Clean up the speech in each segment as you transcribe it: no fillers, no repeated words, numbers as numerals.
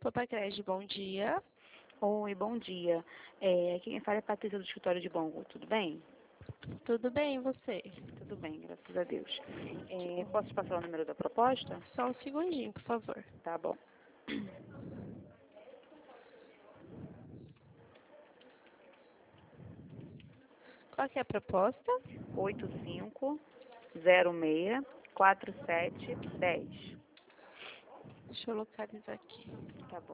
Papacred, bom dia. Oi, bom dia. Quem fala é a Patrícia do escritório de Bangu, tudo bem? Tudo bem, e você? Tudo bem, graças a Deus. Posso te passar o número da proposta? Só um segundinho, por favor. Tá bom. Qual que é a proposta? 85064710. Deixa eu localizar aqui. Tá bom.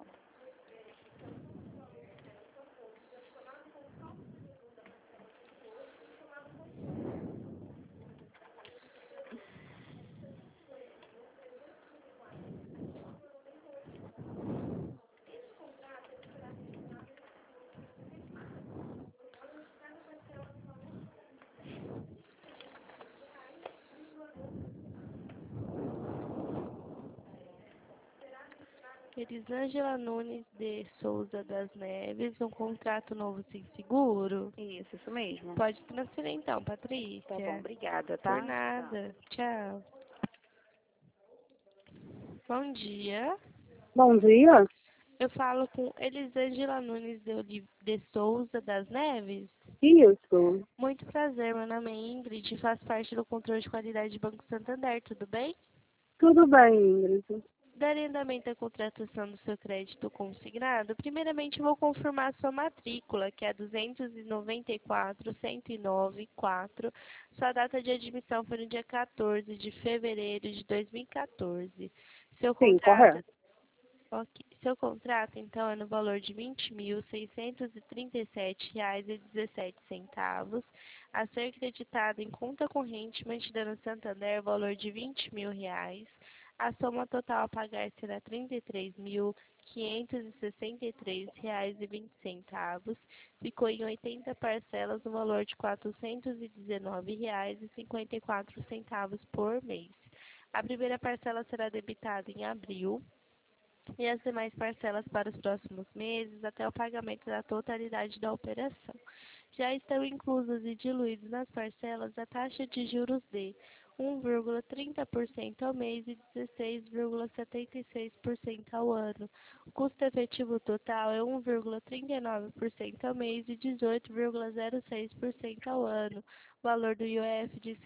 Elisângela Nunes de Souza das Neves, um contrato novo sem seguro? Isso mesmo. Pode transferir então, Tá bom, Patrícia. obrigada, Por tá? Tchau. nada. Tchau. Bom dia. Bom dia. Eu falo com Elisângela Nunes de Souza das Neves. Isso. Muito prazer, meu nome é Ingrid e faço parte do controle de qualidade do Banco Santander, tudo bem? Tudo bem, Ingrid. Darei andamento à contratação do seu crédito consignado. Primeiramente, vou confirmar sua matrícula, que é 294.109.4. Sua data de admissão foi no dia 14 de fevereiro de 2014. Seu Sim, contrato, correto. ok. Seu contrato, então, é no valor de R$ 20.637,17, a ser creditado em conta corrente mantida no Santander, valor de R$ 20.000. A soma total a pagar será R$ 33.563,20. Ficou em 80 parcelas no valor de R$ 419,54 por mês. A primeira parcela será debitada em abril e as demais parcelas para os próximos meses até o pagamento da totalidade da operação. Já estão inclusos e diluídos nas parcelas a taxa de juros de 1,30% ao mês e 16,76% ao ano. O custo efetivo total é 1,39% ao mês e 18,06% ao ano. Valor do IOF de R$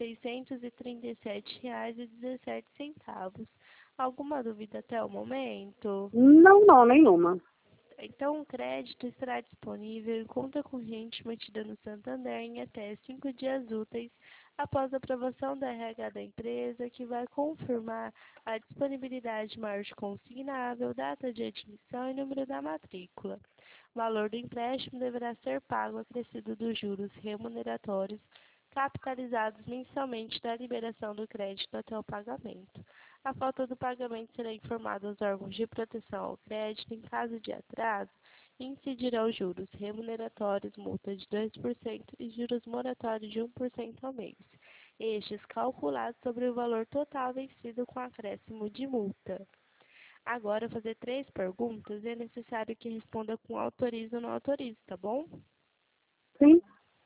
637,17. Alguma dúvida até o momento? Não, nenhuma. Então, o crédito estará disponível em conta corrente mantida no Santander em até 5 dias úteis após a aprovação da RH da empresa, que vai confirmar a disponibilidade maior de consignável, data de admissão e número da matrícula. O valor do empréstimo deverá ser pago acrescido dos juros remuneratórios capitalizados mensalmente da liberação do crédito até o pagamento. A falta do pagamento será informada aos órgãos de proteção ao crédito. Em caso de atraso, incidirão juros remuneratórios, multa de 2% e juros moratórios de 1% ao mês. Estes calculados sobre o valor total vencido com acréscimo de multa. Agora, fazer 3 perguntas, é necessário que responda com autorizo ou não autorizo, tá bom? Sim,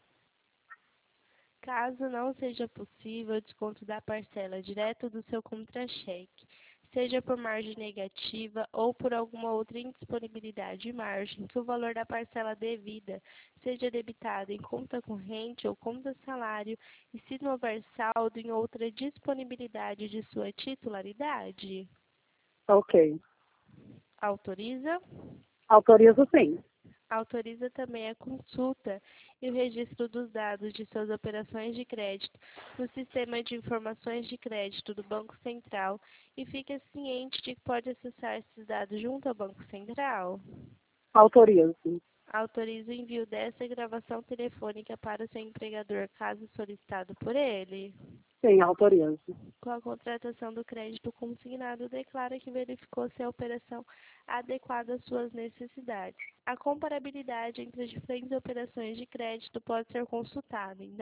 Caso não seja possível o desconto da parcela direto do seu contra-cheque, seja por margem negativa ou por alguma outra indisponibilidade de margem, que o valor da parcela devida seja debitado em conta corrente ou conta salário e se não houver saldo em outra disponibilidade de sua titularidade. ok. Autoriza? Autorizo sim. Autoriza também a consulta e o registro dos dados de suas operações de crédito no Sistema de Informações de Crédito do Banco Central e fica ciente de que pode acessar esses dados junto ao Banco Central. Autorizo. Autoriza o envio dessa gravação telefônica para o seu empregador, caso solicitado por ele. Sim, autorizo. Com a contratação do crédito consignado, declara que verificou se a operação adequada às suas necessidades. A comparabilidade entre as diferentes operações de crédito pode ser consultada em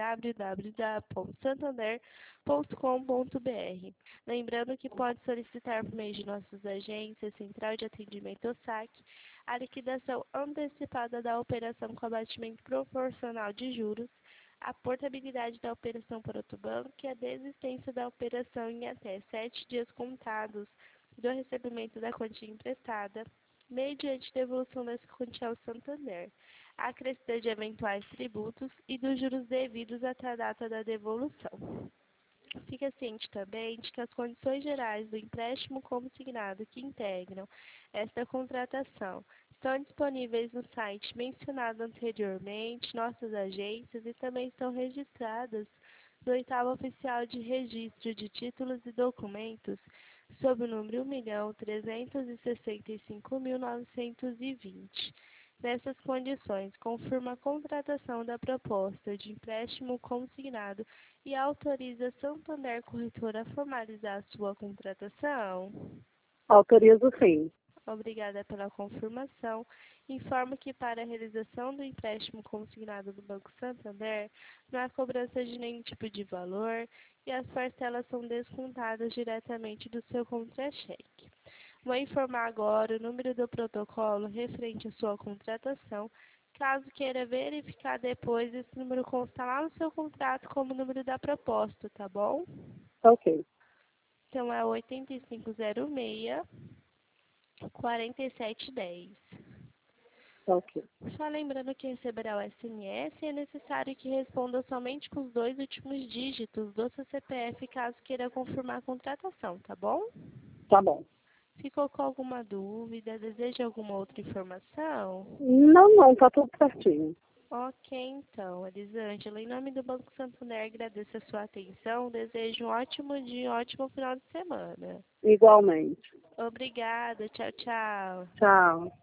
www.santander.com.br. Lembrando que pode solicitar por meio de nossas agências, Central de Atendimento ou SAC, a liquidação antecipada da operação com abatimento proporcional de juros, a portabilidade da operação para outro banco e a desistência da operação em até 7 dias contados do recebimento da quantia emprestada mediante devolução dessa quantia ao Santander, acrescida de eventuais tributos e dos juros devidos até a data da devolução. Fica ciente também de que as condições gerais do empréstimo consignado que integram esta contratação estão disponíveis no site mencionado anteriormente, nossas agências, e também estão registradas no Oitavo Oficial de Registro de Títulos e Documentos, sob o número 1.365.920. Nessas condições, confirma a contratação da proposta de empréstimo consignado e autoriza Santander Corretora a formalizar sua contratação. Autorizo sim. Obrigada pela confirmação. Informo que para a realização do empréstimo consignado do Banco Santander, não há cobrança de nenhum tipo de valor e as parcelas são descontadas diretamente do seu contra-cheque. Vou informar agora o número do protocolo referente à sua contratação. Caso queira verificar depois, esse número consta lá no seu contrato como número da proposta, tá bom? Ok. Então é 8506 4710. Ok. Só lembrando que receberá o SMS e é necessário que responda somente com os 2 últimos dígitos do seu CPF caso queira confirmar a contratação, tá bom? Tá bom. Ficou com alguma dúvida? Deseja alguma outra informação? Não, tá tudo certinho. Ok, então, Elisângela, em nome do Banco Santander, agradeço a sua atenção. Desejo um ótimo dia, um ótimo final de semana. Igualmente. Obrigada, tchau, tchau. Tchau.